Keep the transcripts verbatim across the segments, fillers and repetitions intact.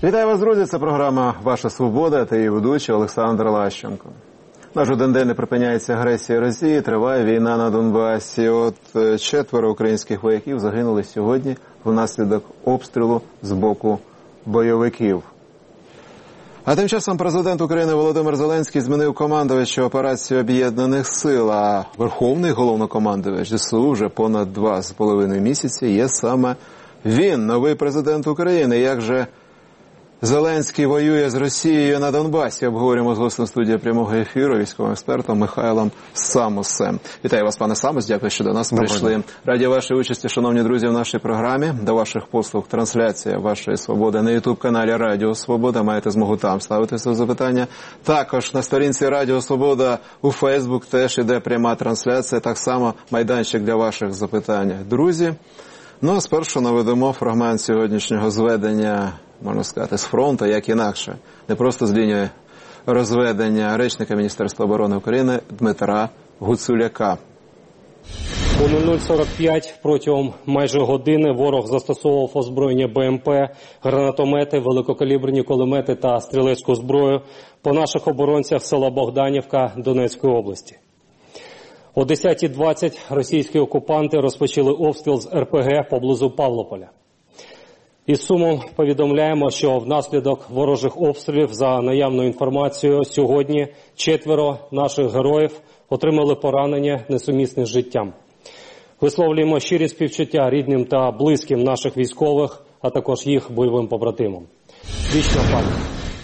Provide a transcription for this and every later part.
Вітаю вас, друзі! Це програма «Ваша свобода» та її ведучий Олександр Лащенко. Наш один день не припиняється агресія Росії, триває війна на Донбасі. От четверо українських вояків загинули сьогодні внаслідок обстрілу з боку бойовиків. А тим часом президент України Володимир Зеленський змінив командувача операції Об'єднаних сил, а Верховний головнокомандувач ЗСУ вже понад два з половиною місяці є саме він, новий президент України. Як же Зеленський воює з Росією на Донбасі? Обговорюємо з гостем студії прямого ефіру, військовим експертом Михайлом Самусем. Вітаю вас, пане Самус, дякую, що до нас прийшли. Раді вашій участі, шановні друзі, в нашій програмі. До ваших послуг трансляція вашої свободи на ютуб-каналі Радіо Свобода. Маєте змогу там ставити свої запитання. Також на сторінці Радіо Свобода у Фейсбук теж іде пряма трансляція, так само майданчик для ваших запитань. Друзі, ну а спершу наведемо фрагмент сьогоднішнього зведення, можна сказати, з фронту, як інакше. Не просто з лінії розведення речника Міністерства оборони України Дмитра Гуцуляка. О нуль нуль сорок п'ять протягом майже години ворог застосовував озброєння БМП, гранатомети, великокаліберні кулемети та стрілецьку зброю по наших оборонцях села Богданівка Донецької області. О десятій двадцять російські окупанти розпочали обстріл з ер пе ге поблизу Павлополя. Із сумом повідомляємо, що внаслідок ворожих обстрілів, за наявною інформацією, сьогодні четверо наших героїв отримали поранення, несумісне з життям. Висловлюємо щирі співчуття рідним та близьким наших військових, а також їх бойовим побратимам. Вічна пам'ять.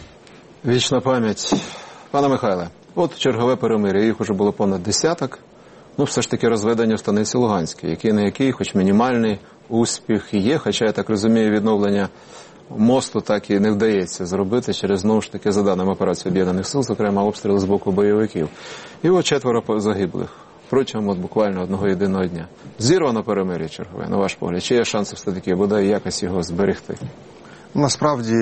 Вічна пам'ять. Пане Михайле, от чергове перемир'я, їх уже було понад десяток. Ну, все ж таки розведення в станиці Луганській, який на який, хоч мінімальний успіх є, хоча, я так розумію, відновлення мосту так і не вдається зробити через, знову ж таки, за даними операції Об'єднаних сил, зокрема, обстріли з боку бойовиків. І от четверо загиблих протягом от буквально одного єдиного дня. Зірвано перемир'я чергове, на ваш погляд? Чи є шанси все-таки, бодай якось його зберегти? Насправді,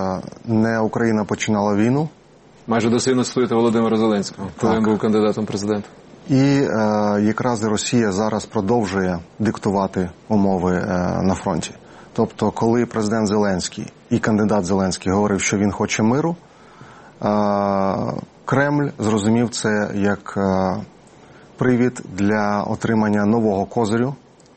не Україна починала війну. Майже дослідно цитуєте Володимира Зеленського, коли він був кандидатом в президента. І е, якраз Росія зараз продовжує диктувати умови е, на фронті. Тобто, коли президент Зеленський і кандидат Зеленський говорив, що він хоче миру, е, Кремль зрозумів це як е, привід для отримання нового козирю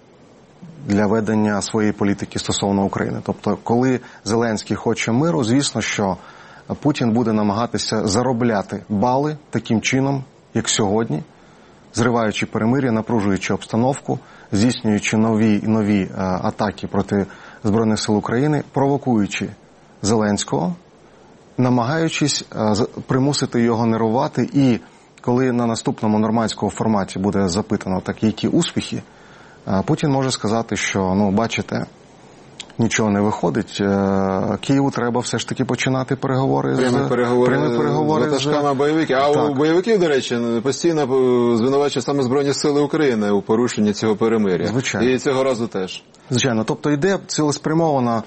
для ведення своєї політики стосовно України. Тобто, коли Зеленський хоче миру, звісно, що Путін буде намагатися заробляти бали таким чином, як сьогодні, зриваючи перемир'я, напружуючи обстановку, здійснюючи нові і нові а, атаки проти Збройних сил України, провокуючи Зеленського, намагаючись а, примусити його нервувати. І коли на наступному нормандському форматі буде запитано, так, які успіхи, а, Путін може сказати, що, ну, бачите, нічого не виходить. Києву треба все ж таки починати переговори з переговори, переговори з ватажками бойовиків. А так. У бойовиків, до речі, постійно звинувачують саме Збройні сили України у порушенні цього перемир'я. Звичайно. І цього разу теж. Звичайно. Тобто йде цілеспрямована,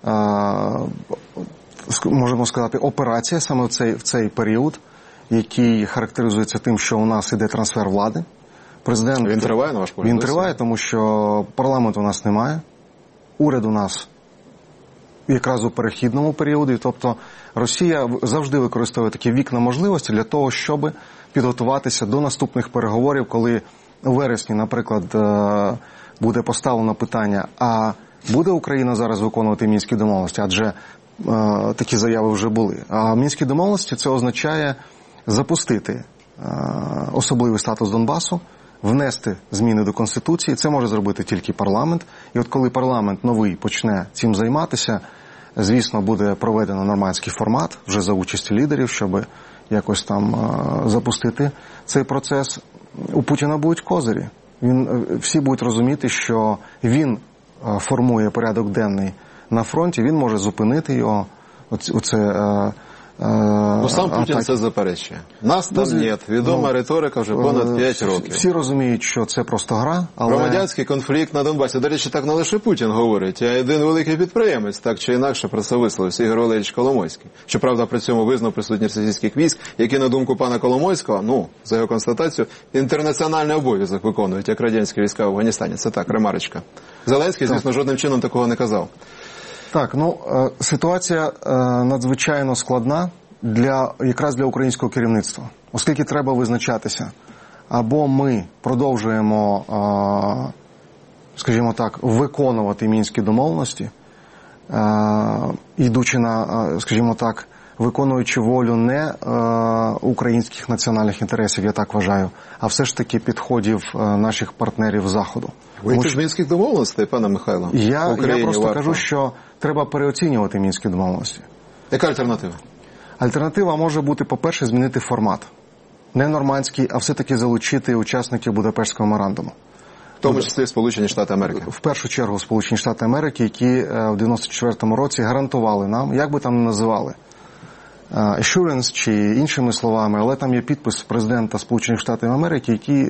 можемо сказати, операція саме в цей, в цей період, який характеризується тим, що у нас іде трансфер влади. Президент, він триває, на ваш погляд? Він триває, тому що парламенту у нас немає. Уряд у нас якраз у перехідному періоді, тобто Росія завжди використовує такі вікна можливості для того, щоб підготуватися до наступних переговорів, коли у вересні, наприклад, буде поставлено питання, а буде Україна зараз виконувати Мінські домовленості, адже такі заяви вже були. А Мінські домовленості – це означає запустити особливий статус Донбасу, внести зміни до Конституції. Це може зробити тільки парламент. І от коли парламент новий почне цим займатися, звісно, буде проведено нормандський формат, вже за участі лідерів, щоб якось там а, запустити цей процес. У Путіна будуть козирі. Він, всі будуть розуміти, що він а, формує порядок денний на фронті, він може зупинити його. Оце... А, Ну, сам Путін це заперечує. Нас там ну, нет. Відома ну, риторика вже понад п'ять років. Всі розуміють, що це просто гра, але... Громадянський конфлікт на Донбасі. До речі, так не лише Путін говорить, а й один великий підприємець, так чи інакше про це висловився, Ігор Валерійович Коломойський. Щоправда, при цьому визнав присутність російських військ, які, на думку пана Коломойського, ну, за його констатацією, інтернаціональний обов'язок виконують, як радянські війська в Афганістані. Це так, ремарочка. Зеленський, звісно, жодним чином такого не казав. Так, ну, ситуація надзвичайно складна для, якраз для українського керівництва, оскільки треба визначатися. Або ми продовжуємо, скажімо так, виконувати мінські домовленості, йдучи на, скажімо так, виконуючи волю не українських національних інтересів, я так вважаю, а все ж таки підходів наших партнерів Заходу. Вийти з мінських домовленостей, пане Михайло? Я, я просто варто. кажу, що треба переоцінювати мінські домовленості. Яка альтернатива? Альтернатива може бути, по-перше, змінити формат. Не нормандський, а все-таки залучити учасників Будапештського меморандуму. В тому числі Сполучені Штати Америки. В першу чергу Сполучені Штати Америки, які в дев'яносто четвертому році гарантували нам, як би там не називали, assurance чи іншими словами, але там є підпис президента Сполучених Штатів Америки, який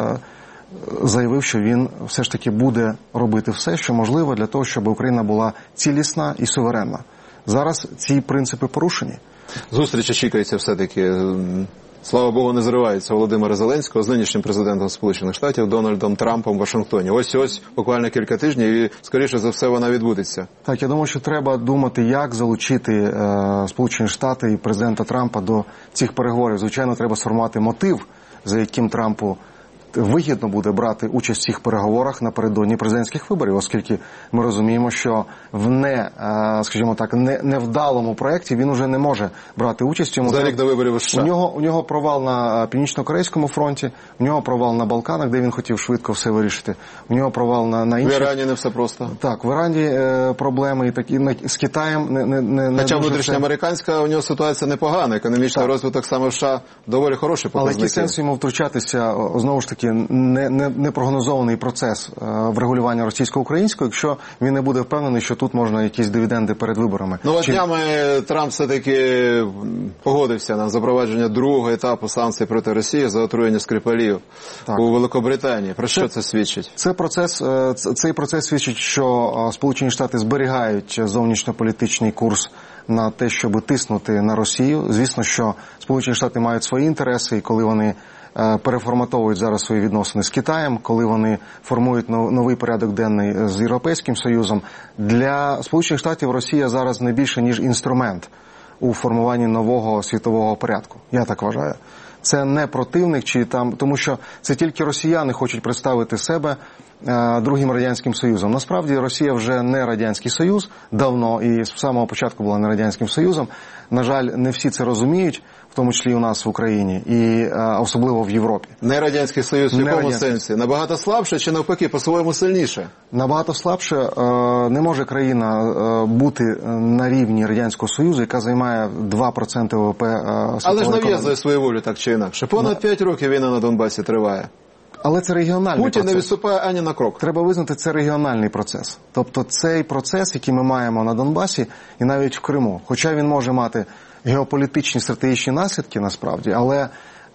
заявив, що він все ж таки буде робити все, що можливо для того, щоб Україна була цілісна і суверенна. Зараз ці принципи порушені. Зустріч очікується все-таки, слава Богу, не зривається Володимира Зеленського з нинішнім президентом Сполучених Штатів Дональдом Трампом в Вашингтоні. Ось-ось, буквально кілька тижнів, і, скоріше за все, вона відбудеться. Так, я думаю, що треба думати, як залучити е, Сполучені Штати і президента Трампа до цих переговорів. Звичайно, треба сформувати мотив, за яким Трампу вигідно буде брати участь в цих переговорах напередодні президентських виборів, оскільки ми розуміємо, що в не, скажімо так, не, невдалому проєкті він уже не може брати участь. За рік до виборів у США. У нього, у нього провал на Північно-Корейському фронті, у нього провал на Балканах, де він хотів швидко все вирішити, у нього провал на, на інших... В Ірані не все просто. Так, в Ірані е, проблеми, і такі, з Китаєм не, не, не Хоча внутрішньоамериканська у нього ситуація непогана, економічний так. розвиток саме в США доволі хороший показник. Але який сенс йому втручатися, знову ж таки, не, не, не прогнозований процес врегулювання російсько-українського, якщо він не буде впевнений, що тут можна якісь дивіденди перед виборами. Ну, от Чи... днями Трамп все-таки погодився на запровадження другого етапу санкцій проти Росії за отруєння Скрипалів так. у Великобританії. Про що це, це свідчить? Це процес, цей процес свідчить, що Сполучені Штати зберігають зовнішньополітичний курс на те, щоб тиснути на Росію. Звісно, що Сполучені Штати мають свої інтереси, і коли вони переформатовують зараз свої відносини з Китаєм, коли вони формують новий порядок денний з Європейським Союзом. Для Сполучених Штатів Росія зараз не більше, ніж інструмент у формуванні нового світового порядку. Я так вважаю. Це не противник, чи там, тому що це тільки росіяни хочуть представити себе е, другим Радянським Союзом. Насправді Росія вже не Радянський Союз давно, і з самого початку була не Радянським Союзом. На жаль, не всі це розуміють, в тому числі і у нас в Україні, і е, особливо в Європі. Не Радянський Союз в якому сенсі? Набагато слабше чи навпаки, по-своєму сильніше? Набагато слабше. Е, не може країна е, бути на рівні Радянського Союзу, яка займає два відсотки ВВП е, світової. Але ж нав'язує свою волю так чи інакше. Понад п'ять років війна на Донбасі триває. Але це регіональний Путін процес. не відступає ані на крок. Треба визнати, це регіональний процес. Тобто цей процес, який ми маємо на Донбасі і навіть в Криму, хоча він може мати геополітичні стратегічні наслідки насправді, але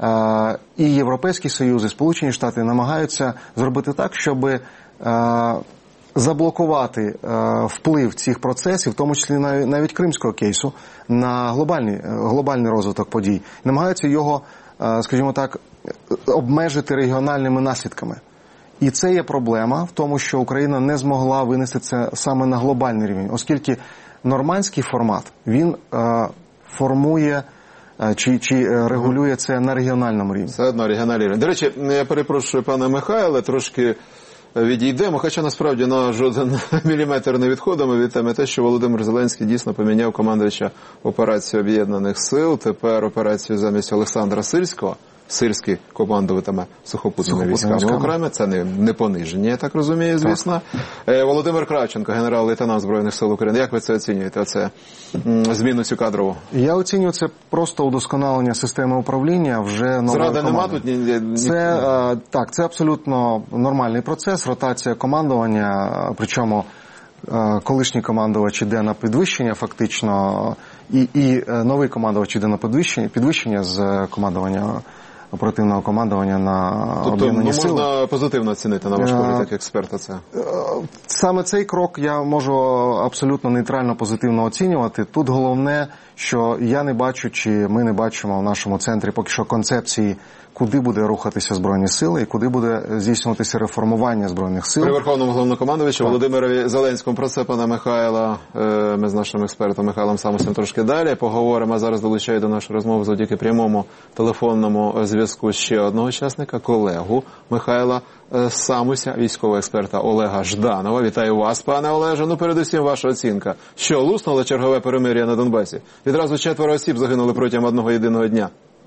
е, і Європейський Союз, і Сполучені Штати намагаються зробити так, щоб е, заблокувати е, вплив цих процесів, в тому числі навіть, навіть кримського кейсу, на глобальний, глобальний розвиток подій. Намагаються його, е, скажімо так, обмежити регіональними наслідками. І це є проблема в тому, що Україна не змогла винести це саме на глобальний рівень, оскільки нормандський формат, він е, формує е, чи, чи регулює це на регіональному рівні. Це одно регіональний рівень. До речі, я перепрошую пане Михайле, трошки відійдемо, хоча насправді на жоден міліметр не відходимо від теми те, що Володимир Зеленський дійсно поміняв командувача операції Об'єднаних Сил, тепер операцію замість Олександра Сирського. Сирський командуватиме сухопутними військами окремо. Це не, не пониження, я так розумію, звісно. Так. Володимир Кравченко, генерал-лейтенант Збройних сил України. Як ви це оцінюєте, оце, зміну цю кадрову? Я оцінюю це просто удосконалення системи управління вже нової Зради команди. нема тут? Ні, ні... Це, так, це абсолютно нормальний процес, ротація командування, причому колишній командувач іде на підвищення фактично, і, і новий командувач іде на підвищення, підвищення з командування оперативного командування на тобто, об'єднані сили. Тобто можна позитивно оцінити, на ваш погляд, як експерта це? Саме цей крок я можу абсолютно нейтрально позитивно оцінювати. Тут головне, що я не бачу, чи ми не бачимо в нашому центрі поки що концепції куди буде рухатися Збройні сили і куди буде здійснюватися реформування Збройних сил. При Верховному головнокомандувачу Володимирові Зеленському. Про це, пана Михайла, ми з нашим експертом Михайлом Самусем трошки далі поговоримо. А зараз долучаю до нашої розмови завдяки прямому телефонному зв'язку ще одного учасника, колегу Михайла Самуся, військового експерта Олега Жданова. Вітаю вас, пане Олеже. Ну, передусім, ваша оцінка. Що, луснуло чергове перемир'я на Донбасі? Відразу четверо осіб загинули протягом одного єдиного дня.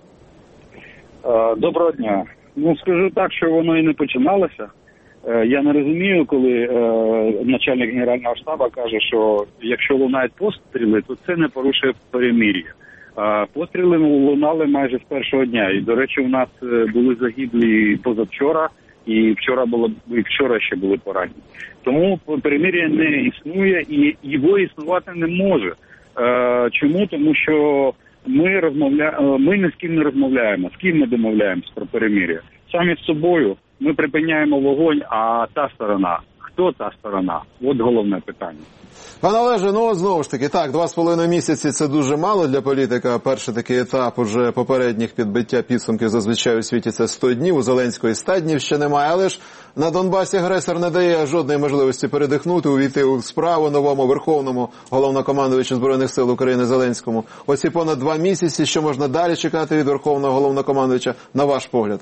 Доброго дня. Ну, скажу так, що воно і не починалося. Я не розумію, коли е, начальник Генерального штабу каже, що якщо лунають постріли, то це не порушує перемир'я. А постріли лунали майже з першого дня. І, до речі, у нас були загиблі позавчора, і вчора було і вчора ще були поранені. Тому перемир'я не існує і його існувати не може. Е, чому? Тому що ми розмовляємо, ми ні з ким не розмовляємо. З ким ми домовляємося про перемир'я? Самі з собою. Ми припиняємо вогонь, а та сторона, хто та сторона? От головне питання. Пане Олеже, ну знову ж таки, так, два з половиною місяці – це дуже мало для політика. Перший такий етап уже попередніх підбиття підсумків зазвичай у світі – це сто днів, у Зеленської ста днів ще немає. Але ж на Донбасі агресор не дає жодної можливості передихнути, увійти у справу новому Верховному головнокомандувачу Збройних сил України Зеленському. Оці понад два місяці, що можна далі чекати від Верховного головнокомандувача, на ваш погляд?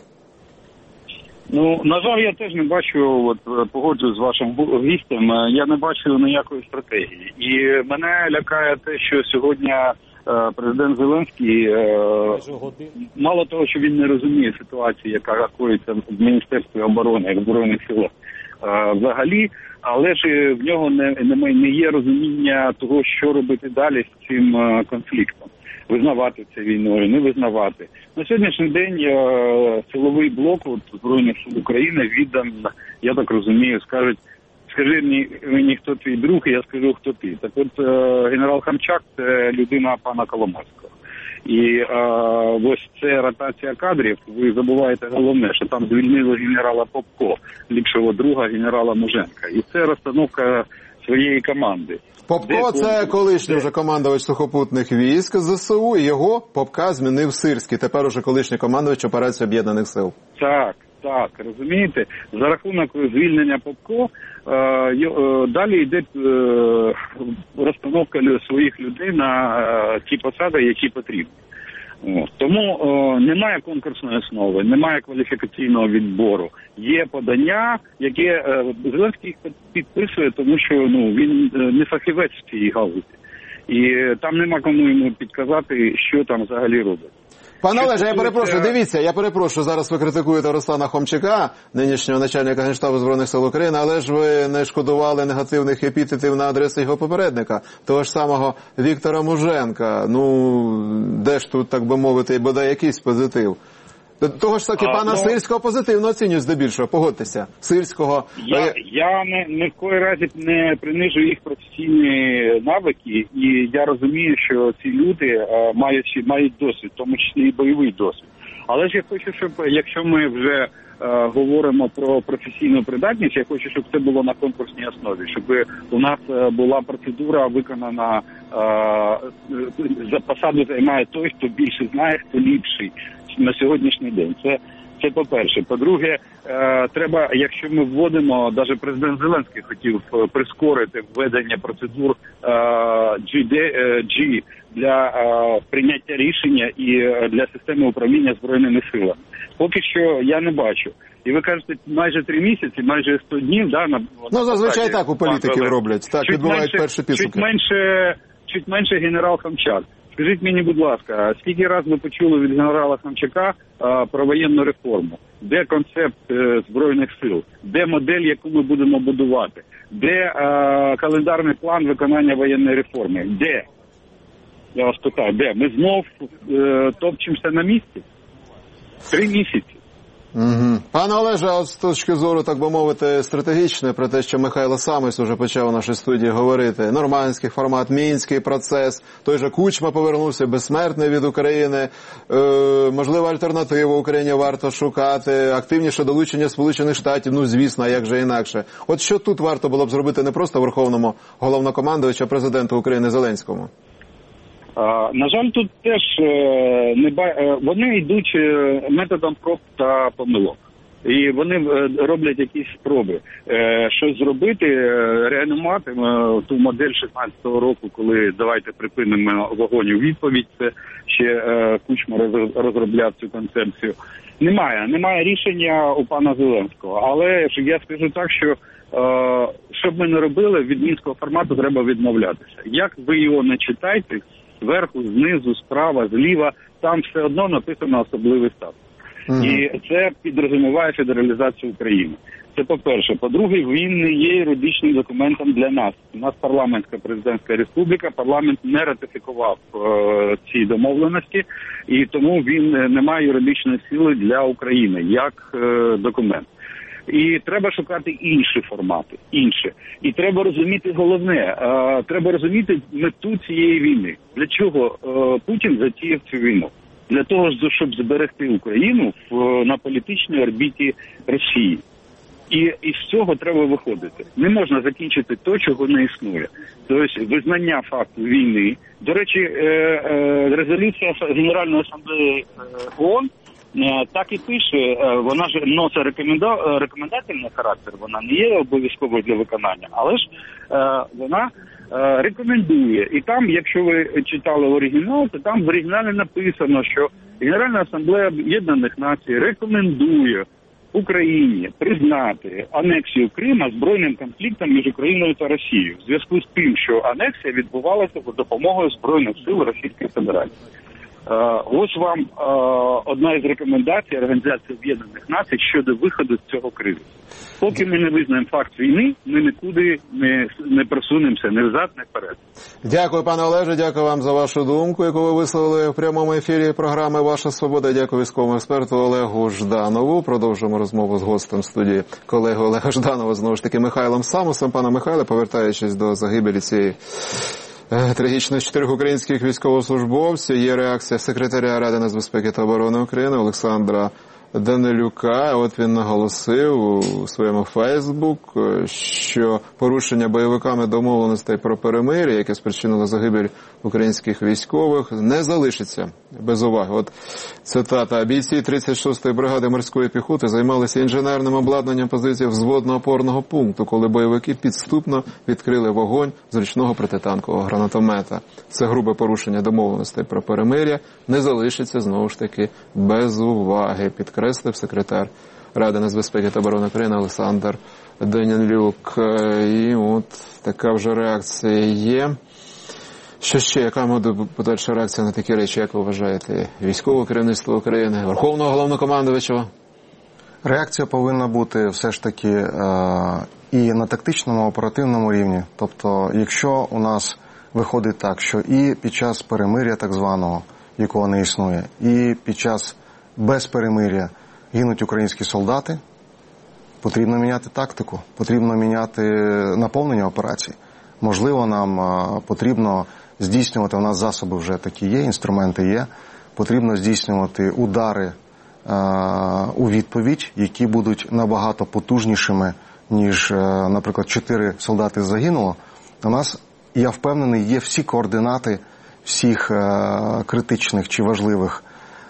Ну, на жаль, я теж не бачу, от погоджуюсь з вашим гостем, я не бачу ніякої стратегії. І мене лякає те, що сьогодні е, президент Зеленський, е, мало того, що він не розуміє ситуації, яка коїться в Міністерстві оборони, в Збройних силах е, взагалі, але ж в нього не, не, не є розуміння того, що робити далі з цим е, конфліктом. Визнавати це війною, не визнавати. На сьогоднішній день е, силовий блок от, Збройних сил України віддан, я так розумію, скажуть, скажи мені, мені, хто твій друг, і я скажу, хто ти. Так от е, генерал Хамчак – це людина пана Коломойського. І е, ось це ротація кадрів, ви забуваєте головне, що там звільнили генерала Попко, ліпшого друга генерала Муженка. І це розстановка своєї команди. Попко – це колишній вже командувач сухопутних військ ЗСУ, і його Попка змінив Сирський, тепер уже колишній командувач операції Об'єднаних сил. Так, так, розумієте? За рахунок звільнення Попко е, е, далі йде е, розстановка своїх людей на е, ті посади, які потрібні. Тому о, немає конкурсної основи, немає кваліфікаційного відбору. Є подання, яке е, Зеленський підписує, тому що ну він е, не фахівець в цій галузі. І там нема кому йому підказати, що там взагалі робить. Пане Олеже, я перепрошую, дивіться, я перепрошую, зараз ви критикуєте Руслана Хомчака, нинішнього начальника Генштабу Збройних сил України, але ж ви не шкодували негативних епітетів на адресу його попередника, того ж самого Віктора Муженка. Ну, де ж тут, так би мовити, бодай якийсь позитив? Того ж таки, пана ну, Сирського позитивно оцінюють здебільшого, погодьтеся. Сирського... Я, я не, не в кої разі не принижую їх професійні навики, і я розумію, що ці люди а, мають, мають досвід, в тому числі і бойовий досвід. Але ж я хочу, щоб, якщо ми вже а, говоримо про професійну придатність, я хочу, щоб це було на конкурсній основі, щоб у нас а, була процедура виконана, а, за посаду займає той, хто більше знає, хто ліпший на сьогоднішній день. Це, це по-перше. По-друге, е, треба, якщо ми вводимо, навіть президент Зеленський хотів прискорити введення процедур е, джі ді, е, G для е, прийняття рішення і для системи управління Збройними силами. Поки що я не бачу. І ви кажете, майже три місяці, майже сто днів, да, на... Ну, зазвичай так у політиків роблять. Так, відбувають перші підсумки. Чуть менше, чуть менше генерал Хамчак. Скажіть мені, будь ласка, скільки раз ви почули від генерала Хамчака а, про воєнну реформу? Де концепт е, Збройних сил? Де модель, яку ми будемо будувати? Де а, календарний план виконання воєнної реформи? Де? Я вас питаю, де? Ми знов е, топчемося на місці? Три місяці. Угу. Пане Олеже, от з точки зору, так би мовити, стратегічної, про те, що Михайло Самось уже почав у нашій студії говорити, нормандський формат, мінський процес, той же Кучма повернувся, безсмертний від України, е, можливо, альтернативу Україні варто шукати, активніше долучення Сполучених Штатів, ну, звісно, а як же інакше. От що тут варто було б зробити не просто Верховному головнокомандувачу, а президенту України Зеленському? На жаль, тут теж не ба... вони йдуть методом проб та помилок. І вони роблять якісь спроби щось зробити, реанімувати ту модель шістнадцятого року, коли давайте припинимо вогонь у відповідь, це ще Кучма розробляв цю концепцію. Немає, немає рішення у пана Зеленського, але я скажу так, що щоб ми не робили, від мінського формату треба відмовлятися. Як ви його не читайте, зверху, знизу, справа, зліва, там все одно написано особливий статус. Mm-hmm. І це підрозуміває федералізацію України. Це по-перше. По-друге, він не є юридичним документом для нас. У нас парламентська президентська республіка, парламент не ратифікував е- ці домовленості, і тому він не має юридичної сили для України як е- документ. І треба шукати інші формати, інші. І треба розуміти головне, е- треба розуміти мету цієї війни. Для чого е- Путін затіяв цю війну? Для того, щоб зберегти Україну в, на політичній орбіті Росії. І із цього треба виходити. Не можна закінчити те, чого не існує. Тобто визнання факту війни. До речі, е, е, резолюція Генеральної асамблеї ООН е, так і пише, е, вона ж носить рекоменда... рекомендательний характер, вона не є обов'язковою для виконання, але ж е, вона рекомендує. І там, якщо ви читали оригінал, то там в оригіналі написано, що Генеральна асамблея Об'єднаних Націй рекомендує Україні признати анексію Крима збройним конфліктом між Україною та Росією в зв'язку з тим, що анексія відбувалася за допомогою Збройних сил Російської Федерації. Ось вам одна із рекомендацій Організації Об'єднаних Націй щодо виходу з цього кризису. Поки ми не визнаємо факт війни, ми нікуди не, не просунемося, не взад, не вперед. Дякую, пане Олеже, дякую вам за вашу думку, яку ви висловили в прямому ефірі програми «Ваша свобода». Дякую військовому експерту Олегу Жданову. Продовжуємо розмову з гостем студії колеги Олега Жданова, знову ж таки, Михайлом Самусом. Пане Михайле, повертаючись до загибелі цієї трагічних чотирьох українських військовослужбовців, є реакція секретаря Ради нацбезпеки та оборони України Олександра Данилюка. От він наголосив у своєму Фейсбук, що порушення бойовиками домовленостей про перемир'я, яке спричинило загибель українських військових, не залишиться без уваги. От цитата. Бійці тридцять шостої бригади морської піхоти займалися інженерним обладнанням позицій взводно-опорного пункту, коли бойовики підступно відкрили вогонь з ручного протитанкового гранатомета. Це грубе порушення домовленостей про перемир'я не залишиться, знову ж таки, без уваги, підкреслив секретар Ради нацбезпеки та оборони України Олександр Данилюк. І от така вже реакція є. Що ще? Яка буде подальша реакція на такі речі, як ви вважаєте? Військове керівництво України, Верховного Головнокомандувача? Реакція повинна бути все ж таки е- і на тактичному, оперативному рівні. Тобто, якщо у нас виходить так, що і під час перемир'я так званого, якого не існує, і під час без перемир'я гинуть українські солдати, потрібно міняти тактику, потрібно міняти наповнення операцій. Можливо, нам а, потрібно здійснювати, у нас засоби вже такі є, інструменти є, потрібно здійснювати удари а, у відповідь, які будуть набагато потужнішими, ніж, а, наприклад, чотири солдати загинуло. У нас, я впевнений, є всі координати всіх а, критичних чи важливих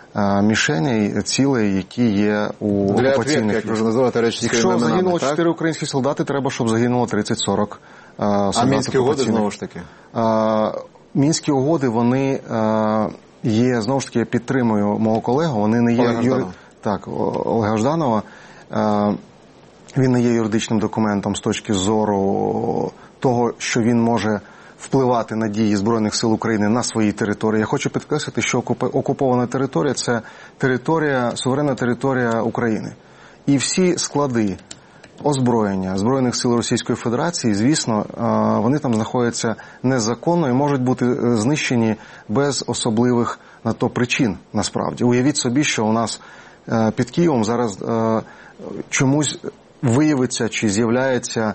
мішеней, цілей, які є у Для окупаційних. як можна називати речі. Якщо загинуло чотири українські солдати, треба, щоб загинуло тридцять-сорок солдатів. А Мінські угоди, знову ж таки? А, Мінські угоди, вони а, є, знову ж таки, я підтримую мого колегу, вони не є... Юри... Так, Олега Жданова. А, він не є юридичним документом з точки зору того, що він може впливати на дії Збройних сил України на своїй території. Я хочу підкреслити, що окупована територія – це територія, суверенна територія України. І всі склади озброєння Збройних сил Російської Федерації, звісно, вони там знаходяться незаконно і можуть бути знищені без особливих на то причин, насправді. Уявіть собі, що у нас під Києвом зараз чомусь виявиться чи з'являється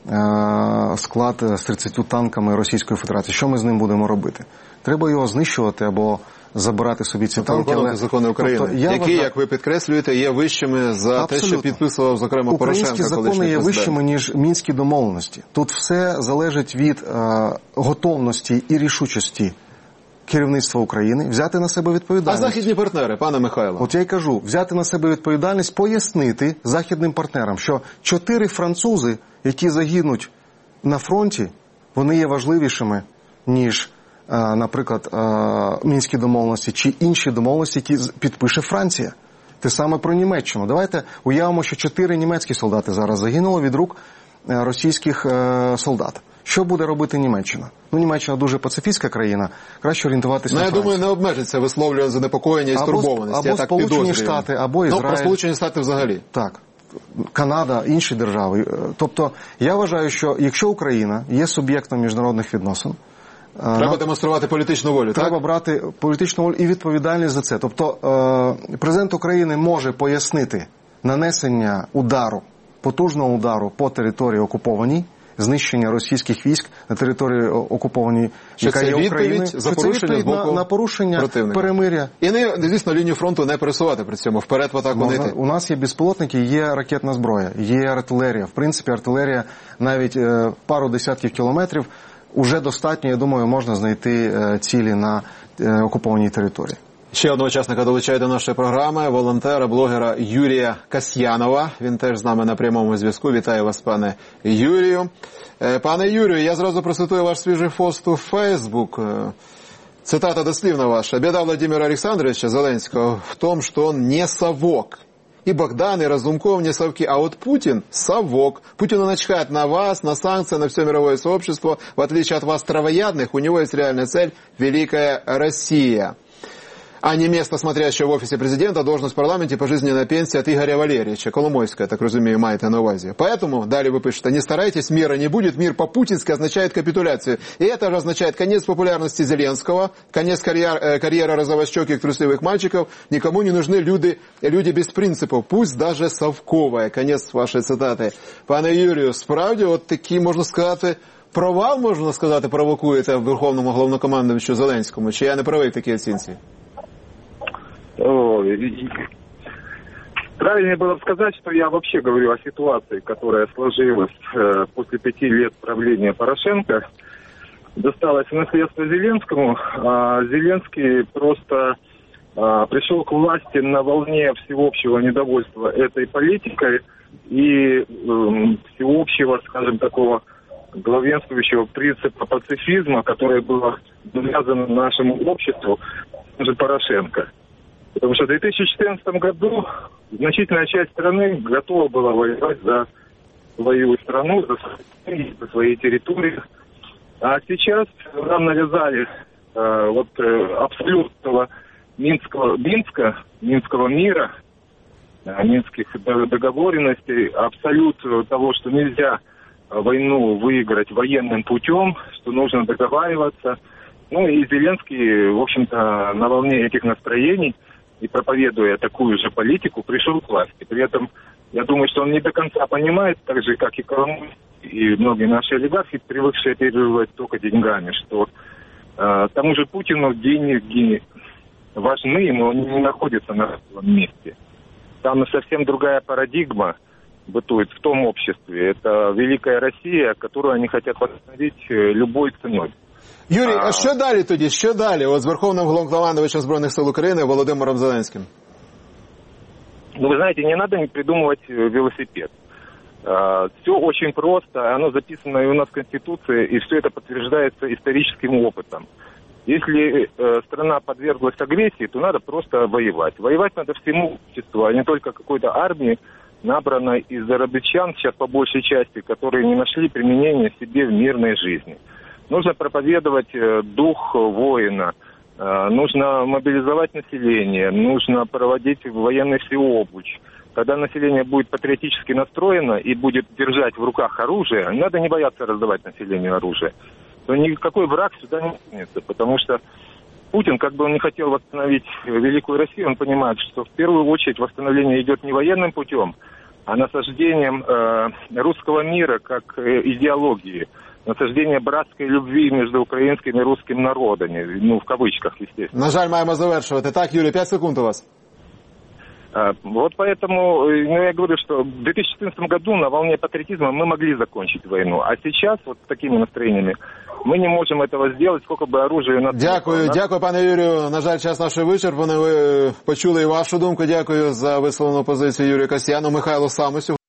склад з тридцятьма танками Російської Федерації. Що ми з ним будемо робити? Треба його знищувати або забирати собі ці тобто, танки. Але закони України, тобто, які, вважаю... як ви підкреслюєте, є вищими за Абсолютно. те, що підписував, зокрема, Порошенко. Українські закони є вищими, ніж мінські домовленості. Тут все залежить від е, готовності і рішучості керівництва України взяти на себе А відповідальність. західні партнери, пане Михайло? От я й кажу, взяти на себе відповідальність, пояснити західним партнерам, що чотири французи, які загинуть на фронті, вони є важливішими, ніж, е, наприклад, е, Мінські домовленості чи інші домовленості, які підпише Франція. Те саме про Німеччину. Давайте уявимо, що чотири німецькі солдати зараз загинуло від рук е, російських е, солдат. Що буде робити Німеччина? Ну, Німеччина дуже пацифістська країна, краще орієнтуватися ну, на Францію. Я думаю, не обмежиться висловлювати занепокоєння і стурбованість. Або я так Сполучені підозрюю. Штати, або Ізраїль. Ну, про Сполучені Штати взагалі. Так. Канада, інші держави. Тобто, я вважаю, що якщо Україна є суб'єктом міжнародних відносин, треба нам демонструвати політичну волю, треба так? брати політичну волю і відповідальність за це. Тобто, е, президент України може пояснити нанесення удару, потужного удару по території окупованій, знищення російських військ на території окупованій, що яка це є Україною. за порушення з боку на, на порушення противника. Перемиря. І не, звісно, лінію фронту не пересувати при цьому, вперед в атаку не йти. У нас є безпілотники, є ракетна зброя, є артилерія. В принципі, артилерія навіть е, пару десятків кілометрів уже достатньо, я думаю, можна знайти е, цілі на е, окупованій території. Ще одного учасника долучає до нашої програми, волонтера, блогера Юрія Касьянова. Він теж з нами на прямому зв'язку. Вітаю вас, пане Юрію. Пане Юрію, я зразу процитую ваш свіжий пост у Фейсбук. Цитата дослівна ваша. «Беда Владимира Александровича Зеленского в том, что он не совок. И Богдан, и Разумков не совки, а вот Путин совок. Путину начхать на вас, на санкции, на все мировое сообщество. В отличие от вас, травоядных, у него есть реальная цель – Великая Россия. А не место, смотрящее в офисе президента, должность в парламенте, пожизненная пенсия от Игоря Валерьевича. Коломойская, так разумею, маєте на увазі. Поэтому, далее вы пишете, не старайтесь, мира не будет, мир по-путински означает капитуляцию. И это же означает конец популярности Зеленского, конец карьер, карьеры розовощеких трусливых мальчиков. Никому не нужны люди, люди без принципов, пусть даже совковая. Конец вашої цитати. Пане Юрію, справді, от такі, можна сказати, провал, можна сказати, провокуєте в Верховному головнокомандувачу Зеленському? Чи я не правий в такій оцінці? Правильнее было бы сказать, что я вообще говорю о ситуации, которая сложилась э, после пяти лет правления Порошенко. Досталось наследство Зеленскому. А Зеленский просто а, пришел к власти на волне всеобщего недовольства этой политикой и э, всеобщего, скажем, такого главенствующего принципа пацифизма, которое было навязано нашему обществу, даже Порошенко. Потому что в две тысячи четырнадцатом году значительная часть страны готова была воевать за свою страну, за свои, за свои территории. А сейчас нам навязали э, вот э, абсолютного Минского, Минска, Минского мира, э, Минских договоренностей, абсолют того, что нельзя войну выиграть военным путем, что нужно договариваться. Ну и Зеленский, в общем-то, на волне этих настроений и проповедуя такую же политику, пришел к власти. При этом, я думаю, что он не до конца понимает, так же, как и Коломойский, и многие наши олигархи, привыкшие оперировать только деньгами, что э, тому же Путину деньги важны, но они не находятся на своем месте. Там совсем другая парадигма бытует в том обществе. Это Великая Россия, которую они хотят восстановить любой ценой. Юрій, а що далі тоді? Що далі? От з Верховним головнокомандувачем Збройних сил України Володимиром Зеленським. Ну, вы знаете, не надо придумывать велосипед. Все очень просто, оно записано и у нас в Конституции, и все это подтверждается историческим опытом. Если страна подверглась агрессии, то надо просто воевать. Воевать надо всему обществу, а не только какой-то армии, набранной из зарабичан, сейчас по большей части, которые не нашли применения себе в мирной жизни. Нужно проповедовать дух воина, нужно мобилизовать население, нужно проводить военный всеобуч. Когда население будет патриотически настроено и будет держать в руках оружие, надо не бояться раздавать населению оружие, то никакой враг сюда не сунется, потому что Путин, как бы он не хотел восстановить Великую Россию, он понимает, что в первую очередь восстановление идет не военным путем, а насаждением э, русского мира как э, идеологии, насаждение братской любви между українським і русским народами, ну, в кавичках, естественно. На жаль, маємо завершувати. Так, Юрій, п'ять секунд у вас. Вот поэтому, ну, я говорю, что в две тысячи четырнадцатом году на волне патриотизма мы могли закончить войну, а сейчас вот с такими настроениями ми не можемо цього зробити, скільки б оружия у нас... Дякую, дякую, пане Юрію. На жаль, час наш вичерпаний. Ви почули і вашу думку. Дякую за висловлену позицію Юрія Касьяна. Михайло Самосів.